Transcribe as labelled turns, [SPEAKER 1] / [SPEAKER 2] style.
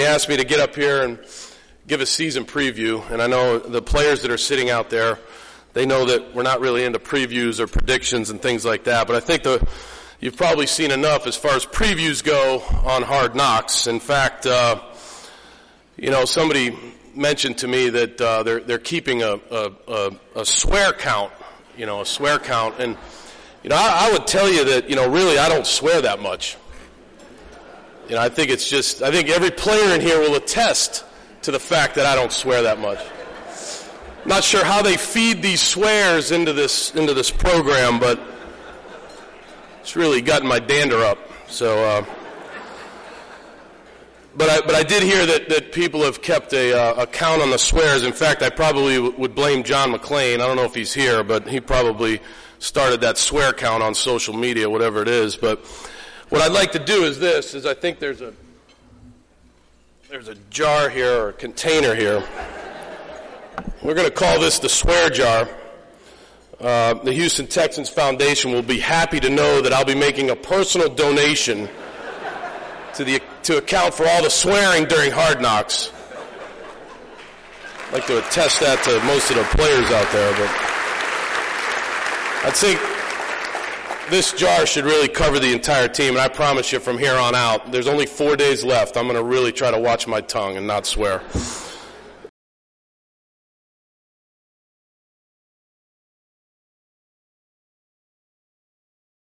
[SPEAKER 1] They asked me to get up here and give a season preview, and I know the players that are sitting out there, they know that we're not really into previews or predictions and things like that, but I think you've probably seen enough as far as previews go on Hard Knocks. In fact, somebody mentioned to me that they're keeping a swear count, a swear count, and I would tell you that really I don't swear that much. I think every player in here will attest to the fact that I don't swear that much. Not sure how they feed these swears into this program, but it's really gotten my dander up. So, but I did hear that people have kept a count on the swears. In fact, I probably would blame John McClain. I don't know if he's here, but he probably started that swear count on social media, whatever it is. But what I'd like to do is I think there's a jar here, or a container here. We're going to call this the swear jar. The Houston Texans Foundation will be happy to know that I'll be making a personal donation to account for all the swearing during Hard Knocks. I'd like to attest that to most of the players out there, but I think this jar should really cover the entire team, and I promise you from here on out, there's only 4 days left. I'm going to really try to watch my tongue and not swear.